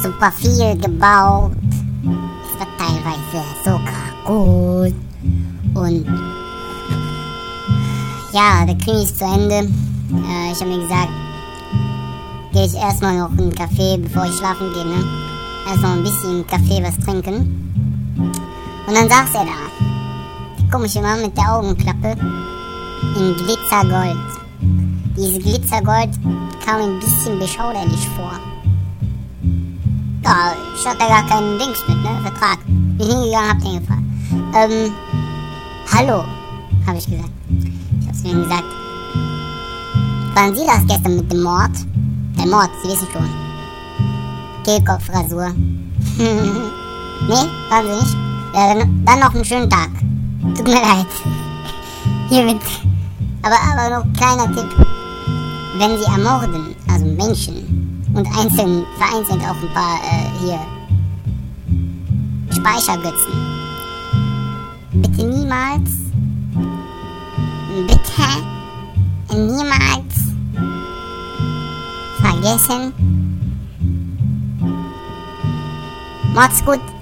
super viel gebaut. Es war teilweise sogar gut. Und ja, der Krimi ist zu Ende. Ich habe mir gesagt, gehe ich erstmal noch in einen Café, bevor ich schlafen gehe, ne? Erstmal ein bisschen im Café was trinken. Und dann saß er da. Der komische Mann mit der Augenklappe in Glitzergold. Dieses Glitzergold kam ihm ein bisschen beschauderlich vor. Ja, ich hatte gar keinen Dings mit, ne? Vertrag. Bin hingegangen, hab den gefragt. Hallo, habe ich gesagt. Ich hab's mir gesagt. Waren Sie das gestern mit dem Mord? Der Mord, Sie wissen schon. Kehlkopfrasur. Nee, waren Sie nicht? Ja, dann noch einen schönen Tag. Tut mir leid. Hiermit. Aber noch kleiner Tipp. Wenn Sie ermorden, also Menschen, und vereinzelt auch ein paar hier Speichergötzen, bitte niemals vergessen. Macht's gut.